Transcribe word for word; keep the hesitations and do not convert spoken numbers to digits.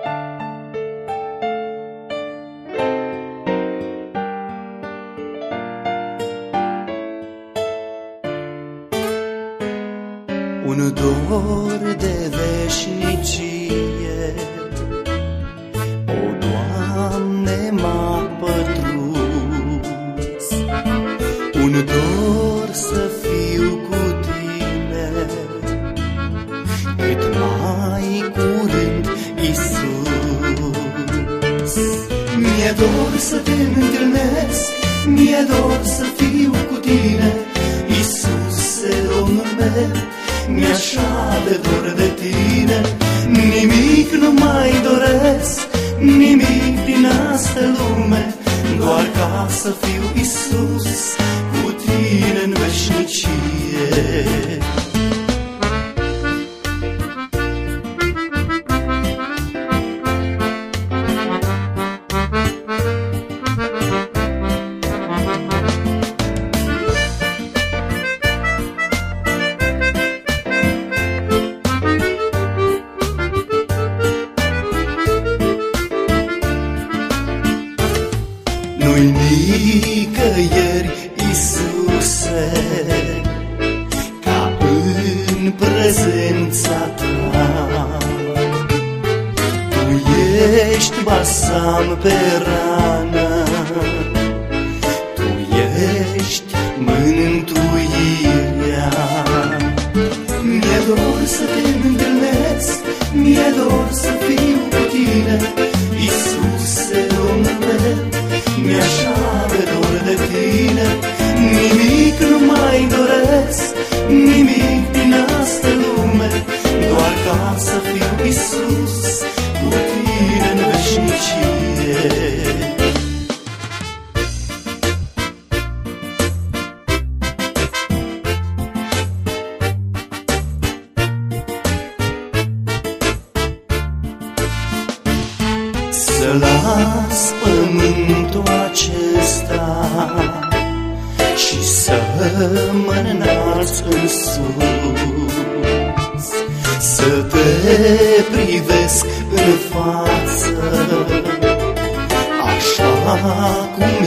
Un dor de veșnicie, o, Doamne, m-a pătruns. Un dor să fiu cu Tine cât mai curând, Iisus. Mi-e dor să Te întâlnesc, mi-e dor să fiu cu Tine, Iisuse, Domnul meu. Mi-așa de dor de Tine, nimic nu mai doresc, nimic din asta lume, doar ca să fiu, Iisus, cu Tine în veșnicie. Nu-i nicăieri, Iisuse, ca în prezența Ta. Tu ești balsam pe rană, Tu ești mântuirea. Mi-e dor să Te întâlnesc, mi-e dor să fiu cu Tine, Iisuse, Domnul meu. Mi-așa de dor de Tine, nimic nu mai doresc, nimic din asta lume, doar ca să fiu, Iisus, cu Tine în veșnicie. Să las pământul acesta și să mă înalț în sus, să Te privesc în față, așa cum